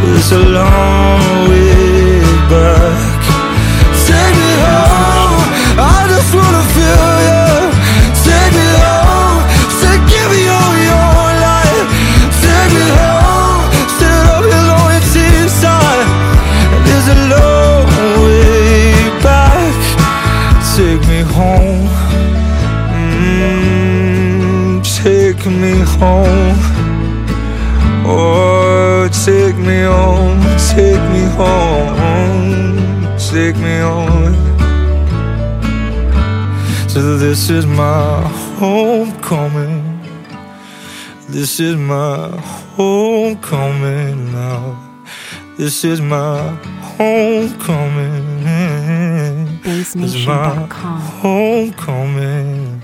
It's a long way back. Take me home, I just wanna feel you. Take me home, say give me all your life. Take me home, sit up here long inside. There's a long way back. Take me home, take me home. Oh, take me home, take me home, take me home. So this is my homecoming. This is my homecoming now. This is my homecoming. BassNation.com. Homecoming.